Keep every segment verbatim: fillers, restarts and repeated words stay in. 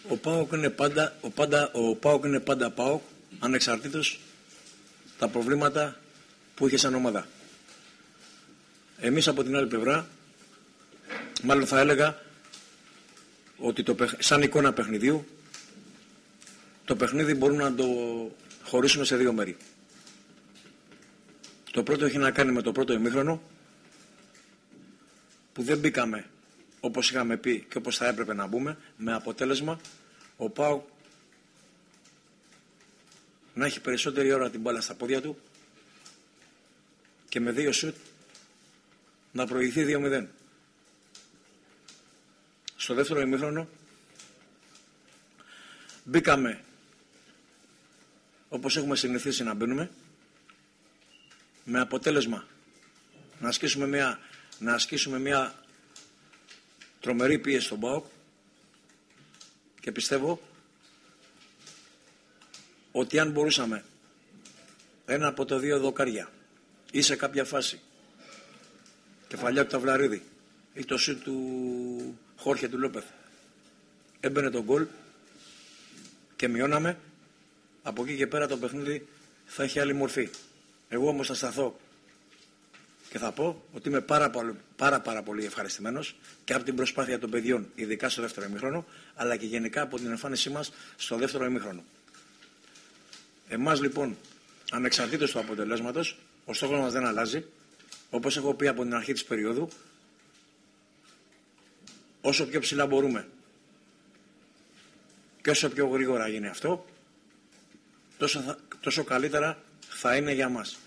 Ο ΠΑΟΚ είναι πάντα, ο πάντα, ο ΠΑΟΚ είναι πάντα ΠΑΟΚ, ανεξαρτήτως τα προβλήματα που είχε σαν ομάδα. Εμείς από την άλλη πλευρά, μάλλον θα έλεγα ότι το, σαν εικόνα παιχνιδιού, το παιχνίδι μπορούμε να το χωρίσουμε σε δύο μέρη. Το πρώτο έχει να κάνει με το πρώτο ημίχρονο, που δεν μπήκαμε όπως είχαμε πει και όπως θα έπρεπε να μπούμε, με αποτέλεσμα ο ΠΑΟΚ να έχει περισσότερη ώρα την μπάλα στα πόδια του και με δύο σουτ να προηγηθεί δύο μηδέν. Στο δεύτερο ημίχρονο μπήκαμε όπως έχουμε συνηθίσει να μπαίνουμε, με αποτέλεσμα να ασκήσουμε μια, να ασκήσουμε μια τρομερή πίεση στον ΠΑΟΚ, και πιστεύω ότι αν μπορούσαμε ένα από τα δύο δοκάρια ή σε κάποια φάση κεφαλιά του Ταυλαρίδη ή το σουτ του Χόρχε του Λόπεθ έμπαινε τον γκολ και μειώναμε, από εκεί και πέρα το παιχνίδι θα έχει άλλη μορφή. Εγώ όμως θα σταθώ και θα πω ότι είμαι πάρα, πάρα, πάρα πολύ ευχαριστημένος και από την προσπάθεια των παιδιών, ειδικά στο δεύτερο ημίχρονο, αλλά και γενικά από την εμφάνισή μας στο δεύτερο ημίχρονο. Εμάς λοιπόν, ανεξαρτήτως του αποτελέσματος, ο στόχος μας δεν αλλάζει. Όπως έχω πει από την αρχή της περίοδου, όσο πιο ψηλά μπορούμε και όσο πιο γρήγορα γίνει αυτό, τόσο, θα, τόσο καλύτερα θα είναι για μας.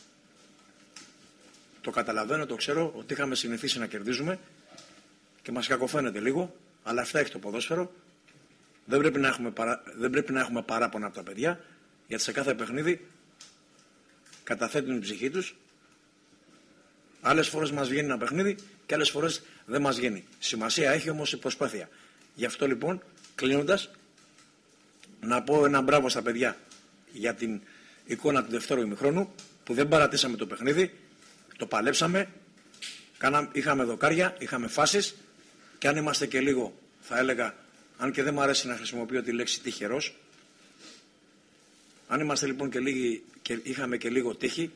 Το καταλαβαίνω, το ξέρω ότι είχαμε συνηθίσει να κερδίζουμε και μας κακοφαίνεται λίγο, αλλά αυτά έχει το ποδόσφαιρο. Δεν πρέπει να έχουμε, παρά, δεν πρέπει να έχουμε παράπονα από τα παιδιά, γιατί σε κάθε παιχνίδι καταθέτουν την ψυχή τους. Άλλες φορές μας βγαίνει ένα παιχνίδι και άλλες φορές δεν μας βγαίνει. Σημασία έχει όμως η προσπάθεια. Γι' αυτό λοιπόν, κλείνοντας, να πω ένα μπράβο στα παιδιά για την εικόνα του δευτέρου ημιχρόνου, που δεν παρατήσαμε το παιχνίδι, το παλέψαμε, κάναμε, είχαμε δοκάρια, είχαμε φάσεις, και αν είμαστε και λίγο, θα έλεγα, αν και δεν μου αρέσει να χρησιμοποιώ τη λέξη τυχερός, αν είμαστε λοιπόν και, λίγοι, και είχαμε και λίγο τύχη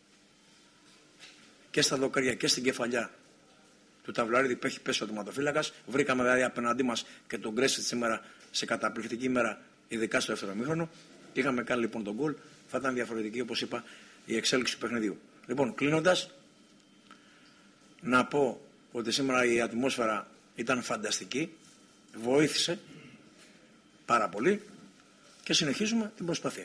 και στα δοκάρια και στην κεφαλιά του Ταυλαρίδη που έχει πέσει ο τερματοφύλακας, βρήκαμε δηλαδή απέναντί μας και τον Γκρέσιτ σήμερα σε καταπληκτική ημέρα, ειδικά στο δεύτερο ημίχρονο. Είχαμε κάνει λοιπόν τον γκολ, θα ήταν διαφορετική, όπως είπα, η εξέλιξη του παιχνιδιού. Λοιπόν, κλείνοντας, να πω ότι σήμερα η ατμόσφαιρα ήταν φανταστική, βοήθησε πάρα πολύ και συνεχίζουμε την προσπάθεια.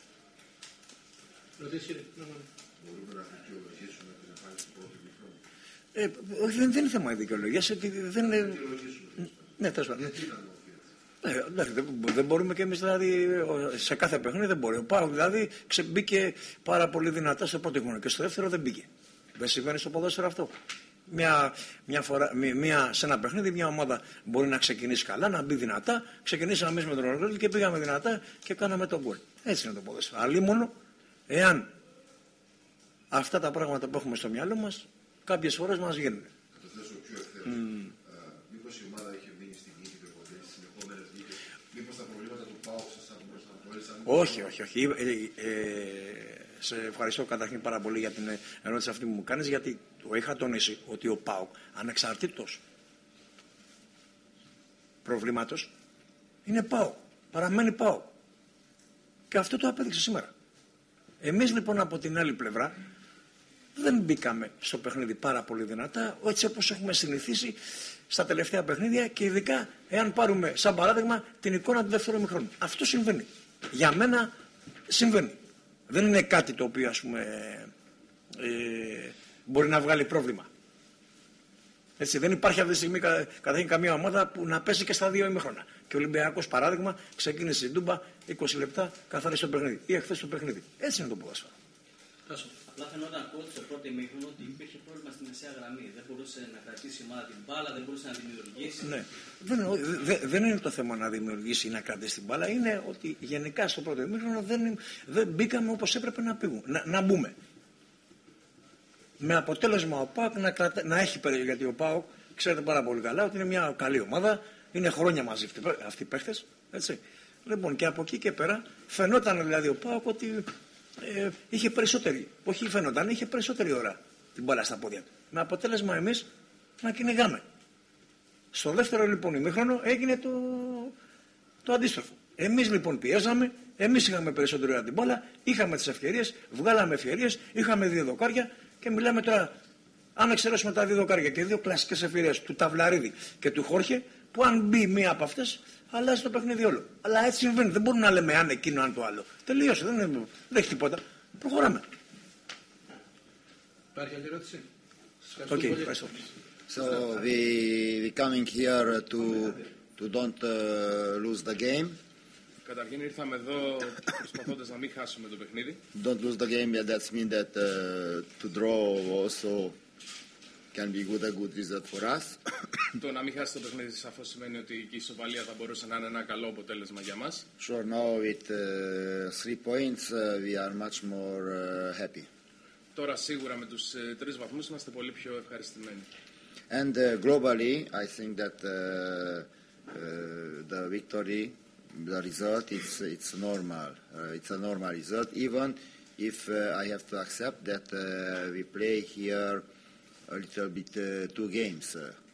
Ε, δεν, δεν είναι θέμα δικαιολογίας, δεν είναι... Ναι, τέλος πάντων. Ε, δεν, δεν μπορούμε και εμείς δηλαδή σε κάθε παιχνίδι δεν μπορεί. Ο ΠΑΟΚ δηλαδή ξεμπήκε πάρα πολύ δυνατά στο πρώτο χρόνο και στο δεύτερο δεν μπήκε. Δεν συμβαίνει στο ποδόσφαιρο αυτό. Μια, μια φορά, μια, σε ένα παιχνίδι μια ομάδα μπορεί να ξεκινήσει καλά, να μπει δυνατά. Ξεκινήσαμε εμείς με τον Οργόλη και πήγαμε δυνατά και κάναμε τον γκολ. Έτσι είναι το ποδόσφαιρο. Αλλή μόνο εάν αυτά τα πράγματα που έχουμε στο μυαλό μας κάποιες φορές μας βγαίνουν. Θα το θέσω πιο ευθέως. Mm. Μήπως η ομάδα είχε μείνει στην νίκη του Ποντέ στις συνεχόμενες νίκες, μήπως τα προβλήματα του ΠΑΟΚ σας απορρέσαν? Όχι, όχι, όχι. Ε, ε, σε ευχαριστώ καταρχήν πάρα πολύ για την ερώτηση αυτή που μου κάνεις, γιατί το είχα τονίσει ότι ο ΠΑΟΚ ανεξαρτήτως προβλήματος είναι ΠΑΟΚ. Παραμένει ΠΑΟΚ. Και αυτό το απέδειξε σήμερα. Εμείς λοιπόν από την άλλη πλευρά δεν μπήκαμε στο παιχνίδι πάρα πολύ δυνατά, έτσι όπως έχουμε συνηθίσει στα τελευταία παιχνίδια, και ειδικά εάν πάρουμε σαν παράδειγμα την εικόνα του δεύτερου ημιχρόνου. Αυτό συμβαίνει. Για μένα συμβαίνει. Δεν είναι κάτι το οποίο ας πούμε ε, μπορεί να βγάλει πρόβλημα. Έτσι, δεν υπάρχει αυτή τη στιγμή καταρχήν καμία ομάδα που να πέσει και στα δύο ημιχρώνα. Και ο Ολυμπιακός παράδειγμα ξεκίνησε στην Τούμπα είκοσι λεπτά καθάρισε το παιχνίδι. Ή εχθές το παιχνίδι. Έτσι είναι το ποδόσφαιρο. Απλά φαινόταν ότι στο πρώτο ημίχρονο ότι υπήρχε πρόβλημα στη μεσαία γραμμή. Δεν μπορούσε να κρατήσει η ομάδα την μπάλα, δεν μπορούσε να δημιουργήσει. Ναι. Δεν, δε, δεν είναι το θέμα να δημιουργήσει ή να κρατήσει την μπάλα. Είναι ότι γενικά στο πρώτο ημίχρονο δεν, δεν μπήκαμε όπως έπρεπε να, πήγουμε, να, να μπούμε. Με αποτέλεσμα ο ΠΑΟΚ να, κρατα... να έχει περίπτωση, γιατί ο ΠΑΟΚ ξέρετε πάρα πολύ καλά ότι είναι μια καλή ομάδα, Είναι χρόνια μαζί αυτοί οι παίχτες. Έτσι. Λοιπόν, και από εκεί και πέρα φαινόταν δηλαδή ο ΠΑΟΚ ότι ε, είχε περισσότερη, όχι φαινόταν, είχε περισσότερη ώρα την μπάλα στα πόδια του. Με αποτέλεσμα εμείς να κυνηγάμε. Στο δεύτερο λοιπόν ημίχρονο έγινε το, το αντίστροφο. Εμείς λοιπόν πιέζαμε, εμείς είχαμε περισσότερη ώρα την μπάλα, είχαμε τις ευκαιρίες, βγάλαμε ευκαιρίες, είχαμε δύο δοκάρια και μιλάμε τώρα, αν εξαιρέσουμε τα δύο δοκάρια και δύο κλασικές ευκαιρίες του Ταυλαρίδη και του Χόρχε, που αν μπει μία από αυτές, αλλάζει το παιχνίδι όλο. Αλλά έτσι συμβαίνει. Δεν μπορούμε να λέμε αν εκείνο, αν το άλλο. Τελείωσε. Δεν, δεν έχει τίποτα. Προχωράμε. Υπάρχει άλλη ερώτηση? Okay, ευχαριστώ. So we we coming here to to don't uh, lose the game. Καταρχήν ήρθαμε εδώ προσπαθώντας να μην χάσουμε το παιχνίδι. Don't lose the game. Yeah, that's mean that uh, to draw also can be good a good result for us. Το να μην χάσει το παιχνίδι σαφώς σημαίνει ότι η ισοπαλία θα μπορούσε να είναι ένα καλό αποτέλεσμα για μας. Sure, now with uh, three points uh, we are much more uh, happy. Τώρα σίγουρα με τους ε, τρεις βαθμούς είμαστε πολύ πιο ευχαριστημένοι. And uh, globally, I think that uh, uh, the victory, the result, it's it's normal. Uh, it's a normal result, even if uh, I have to accept that uh, we play here a little bit uh, two games.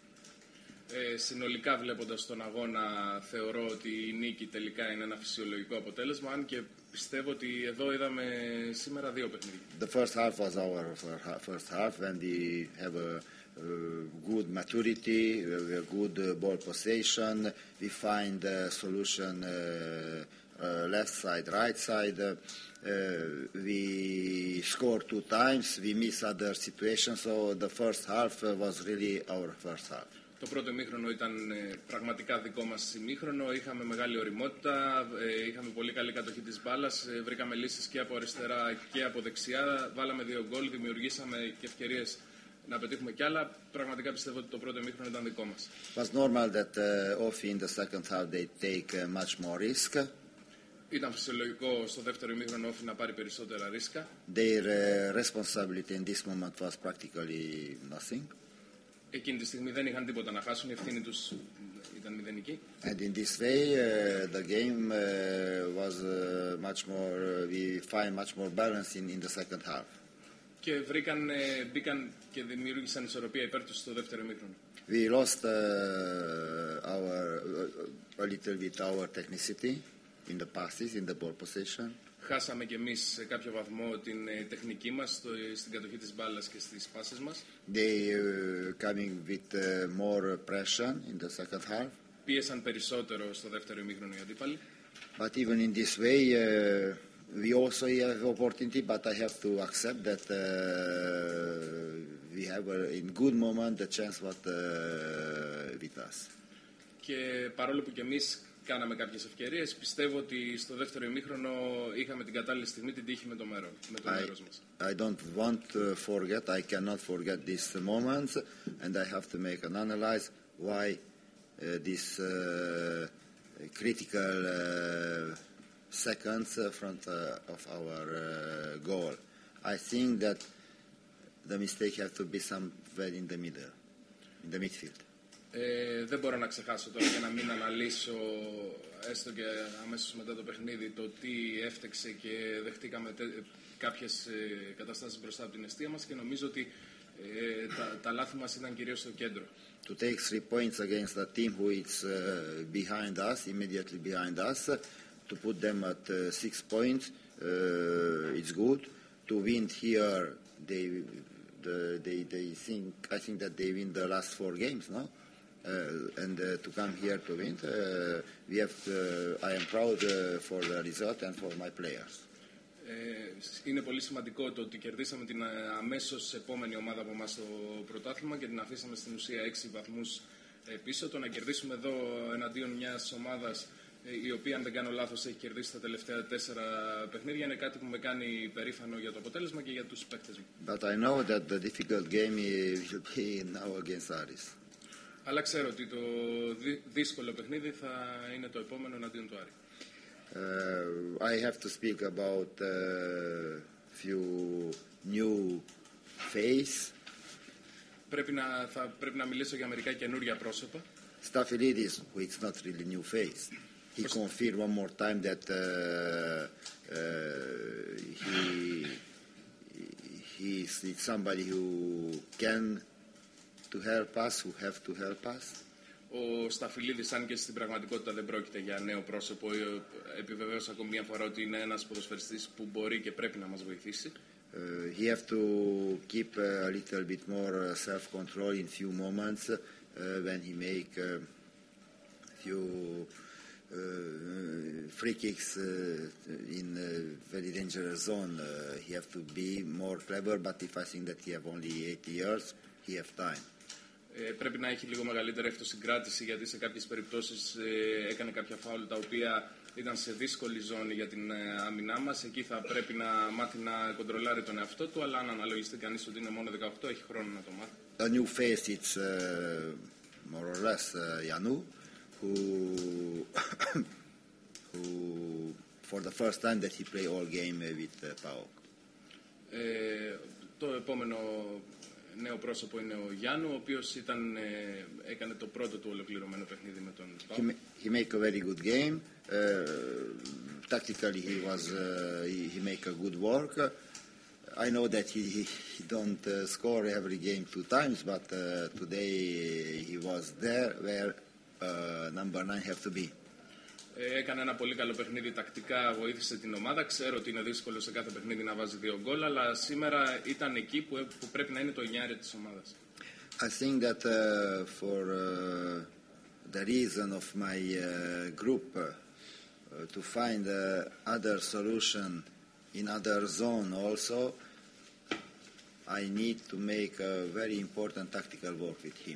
Ε, συνολικά βλέποντας τον αγώνα θεωρώ ότι η νίκη τελικά είναι ένα φυσιολογικό αποτέλεσμα, αν και πιστεύω ότι εδώ είδαμε σήμερα δύο παιχνίδια. The first half was our first half when we have a uh, good maturity, we have good uh, ball possession, we find a solution uh, uh, left side, right side, uh, uh, we score two times, we miss other situations, so the first half uh, was really our first half. Το πρώτο ημίχρονο ήταν ε, πραγματικά δικό μας ημίχρονο, είχαμε μεγάλη ωριμότητα, ε, είχαμε πολύ καλή κατοχή της μπάλας, ε, βρήκαμε λύσεις και από αριστερά και από δεξιά, βάλαμε δύο γκολ, δημιουργήσαμε και ευκαιρίες να πετύχουμε κι άλλα. Πραγματικά πιστεύω ότι το πρώτο ημίχρονο ήταν δικό μας. It was normal that uh, Ofi in the second half they take uh, much more risk. Ήταν φυσιολογικό στο δεύτερο ημίχρονο Όφη να πάρει περισσότερα ρίσκα. Their uh, responsibility in this moment was practically nothing. Εκείνη τη στιγμή δεν είχαν τίποτα να χάσουν, η ευθύνη τους ήταν μηδενική. And in this way, uh, the game uh, was uh, much more. Uh, we find much more balance in, in the second half. Και βρήκαν, ε, μπήκαν και δημιούργησαν ισορροπία υπέρ τους στο δεύτερο ημίχρονο. We lost uh, our uh, a little bit our technicity in the passes, in the ball possession. Χάσαμε κι εμείς σε κάποιο βαθμό την ε, τεχνική μας στο, στην κατοχή της μπάλας και στις πάσες μας. They uh, coming with uh, more pressure in the second half. Πίεσαν περισσότερο στο δεύτερο ημίχρονο οι αντίπαλοι. But even in this way, uh, we also have opportunity. But I have to accept that uh, we have a, in good moment the chance what uh, with us. Και παρόλο που κι εμείς κάναμε κάποιες ευκαιρίες, πιστεύω ότι στο δεύτερο ημίχρονο είχαμε την κατάλληλη στιγμή την τύχη με το, μέρο, με το I, μέρος μας. I don't want to forget, I cannot forget these moments, and I have to make an analyze why uh, this uh, critical uh, seconds in front uh, of our uh, goal. I think that the mistake has to be somewhere in the middle, in the midfield. Ε, δεν μπορώ να ξεχάσω τώρα και να μην αναλύσω έστω και αμέσως μετά το παιχνίδι το τι έφτεξε και δεχτήκαμε τε, κάποιες ε, καταστάσεις μπροστά από την αιστεία μας και νομίζω ότι ε, τα, τα λάθη μας ήταν κυρίως στο κέντρο. To take three points against a team who is uh, behind us, immediately behind us, to put them at uh, six points, uh, it's good. To win here, they, the, they, they think, I think that they win the last four games, no? Uh, and uh, to come here to win, uh, we have. To, I am proud uh, for the result and for my players. Ε, είναι πολύ σημαντικό το ότι κερδίσαμε την αμέσως επόμενη ομάδα από εμάς στο πρωτάθλημα και την αφήσαμε στην ουσία έξι βαθμούς πίσω. Το να κερδίσουμε εδώ εναντίον μιας ομάδας η οποία, αν δεν κάνω λάθος, έχει κερδίσει τα τελευταία τέσσερα παιχνίδια είναι κάτι που με κάνει περήφανο για το αποτέλεσμα και για τους παίκτες μου. But I know that the difficult game will be now against Aris. Αλλά ξέρω ότι το δύσκολο παιχνίδι θα είναι το επόμενο εναντίον του Άρη. Uh, I have to speak about a uh, few new face. Πρέπει να, θα πρέπει να μιλήσω για μερικά καινούργια πρόσωπα. Stafylidis, who is not really new face, he confirmed one more time that uh, uh, he he is somebody who can to help us, who have to help us. Ο Σταφυλίδης, αν και στην πραγματικότητα δεν πρόκειται για νέο πρόσωπο, επιβεβαίωσε ακόμη μια φορά ότι είναι ένας ποδοσφαιριστής που μπορεί και πρέπει να μας βοηθήσει. Uh, he have to keep uh, a little bit more uh, self-control in few moments uh, when he make uh, few uh, free kicks uh, in a very dangerous zone. Uh, he have to be more clever, but if I think that he have only eight years, he have time. Ε, πρέπει να έχει λίγο μεγαλύτερη αυτοσυγκράτηση, γιατί σε κάποιες περιπτώσεις ε, έκανε κάποια φάουλ τα οποία ήταν σε δύσκολη ζώνη για την ε, άμυνά μας. Εκεί θα πρέπει να μάθει να κοντρολάρει τον εαυτό του, αλλά αν αναλογιστεί κανείς ότι είναι μόνο δεκαοκτώ, έχει χρόνο να το μάθει. A new face, it's uh, more or less uh, Janu, who, who for the first time that he play all game with uh, PAOK. Ε, το επόμενο νέο πρόσωπο είναι ο Γιάννου, ο οποίος ήταν, ε, έκανε το πρώτο του ολοκληρωμένο παιχνίδι με τον He, ma- he make a very good game. Uh, tactically, he was uh, he, he make a good work. Uh, I know that he, he, he don't uh, score every game two times, but uh, today he was there where uh, number nine have to be. Έκανε ένα πολύ καλό παιχνίδι τακτικά, βοήθησε την ομάδα. Ξέρω ότι είναι δύσκολο σε κάθε παιχνίδι να βάζει δύο γκολ, αλλά σήμερα ήταν εκεί που, που πρέπει να είναι το εννιάρι της ομάδας. I think that uh, for uh, the reason of my uh, group uh, to find uh, other solution in other zone also, I need to make a very important tactical work with him.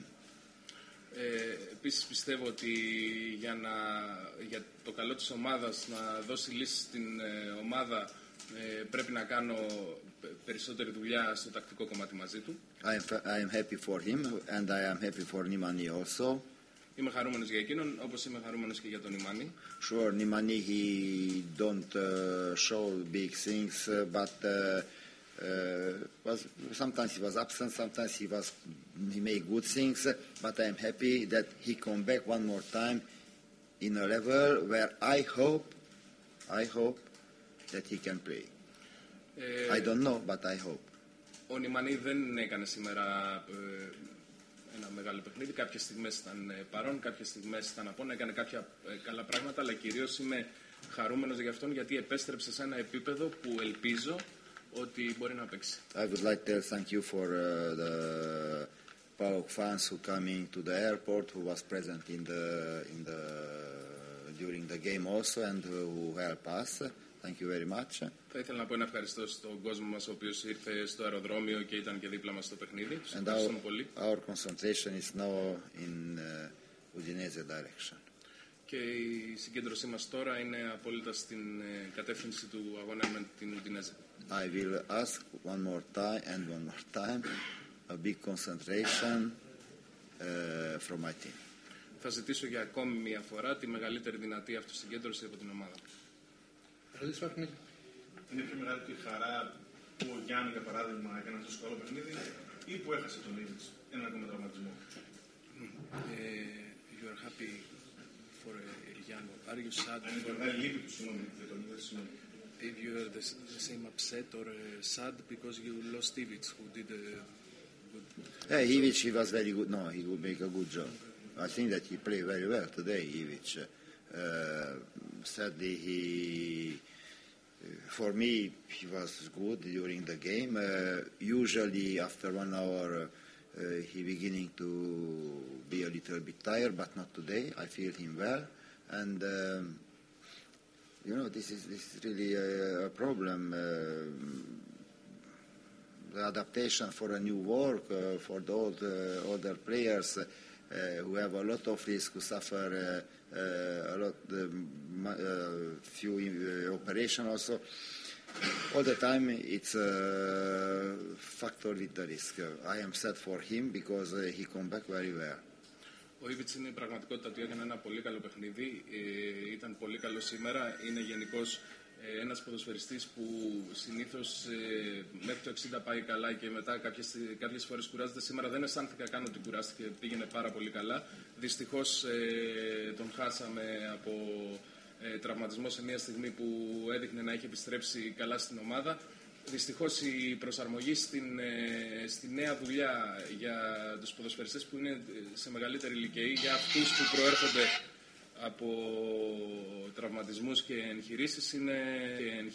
Ε, επίσης πιστεύω ότι για, να, για το καλό της ομάδας να δώσει λύση στην ε, ομάδα ε, πρέπει να κάνω περισσότερη δουλειά στο τακτικό κομμάτι μαζί του. I am, I am happy for him and I am happy for Nimani also. Είμαι χαρούμενος για εκείνον, όπως είμαι χαρούμενος και για τον Ιμάνι. Sure, Nimani, he don't uh, show big things, uh, but uh, uh, was, sometimes he was absent, sometimes he was he made good things, but I am happy that he come back one more time in a level where I hope, I hope that he can play. Ε, I don't know, but I hope. Ο Νιμανί δεν έκανε σήμερα ε, ένα μεγάλο παιχνίδι. Κάποιες στιγμές ήταν ε, παρόν, κάποιες στιγμές ήταν απόν, έκανε κάποια ε, καλά πράγματα, αλλά κυρίως είμαι χαρούμενος για αυτόν, γιατί επέστρεψε σε ένα επίπεδο που ελπίζω ότι μπορεί να παίξει. I would like to thank you for uh, the PAOK fans who coming to the airport, who was present in the in the during the game also, and who help us. Thank you very much. Θα ήθελα να πω ένα ευχαριστώ στον κόσμο μας, ο οποίος ήρθε στο αεροδρόμιο και ήταν και δίπλα μας στο παιχνίδι. Τους ευχαριστούμε πολύ. Our concentration is now in uh, Udinese direction. Και η συγκέντρωσή μας τώρα είναι απόλυτα στην ε, κατεύθυνση του αγώνα με την Ουντινέζε. I will ask one more time and one more time a big concentration uh, from my team. Θα ζητήσω για ακόμη μια φορά τη μεγαλύτερη δυνατή αυτοσυγκέντρωση από την ομάδα. Είναι πιο μεγάλη τη χαρά που ο Γιάννη, για παράδειγμα, έκανε αυτό το καλό παιχνίδι ή που έχασε τον Ήβιτς, έναν ακόμα τραυματισμό. You are happy for Gianno. Are you sad Αν είναι μεγάλη λύπη του, συγγνώμη, για τον Ήβιτς, συγγνώμη. if you are the, the same upset or uh, sad because you lost Ivic, who did a good... Yeah, Ivic, he was very good. No, he would make a good job. I think that he played very well today, Ivic. Uh, sadly, he, for me, he was good during the game. Uh, usually, after one hour, uh, he beginning to be a little bit tired, but not today. I feel him well, and um, you know, this is this is really a, a problem. Uh, the adaptation for a new work uh, for the old, uh, older players uh, who have a lot of risk to suffer uh, uh, a lot, uh, uh, few uh, operation also. All the time it's a factor with the risk. I am sad for him because uh, he come back very well. Ο Ήβιτς είναι η πραγματικότητα ότι έκανε ένα πολύ καλό παιχνίδι. Ε, ήταν πολύ καλό σήμερα. Είναι γενικώς ένας ποδοσφαιριστής που συνήθως ε, μέχρι το εξήντα πάει καλά και μετά κάποιες, κάποιες φορές κουράζεται. Σήμερα δεν αισθάνθηκα καν ότι κουράστηκε, πήγαινε πάρα πολύ καλά. Δυστυχώς ε, τον χάσαμε από ε, τραυματισμό σε μια στιγμή που έδειχνε να έχει επιστρέψει καλά στην ομάδα. Δυστυχώς η προσαρμογή στην, ε, στη νέα δουλειά για τους ποδοσφαιριστές που είναι σε μεγαλύτερη ηλικία ή για αυτούς που προέρχονται από τραυματισμούς και εγχειρήσεις είναι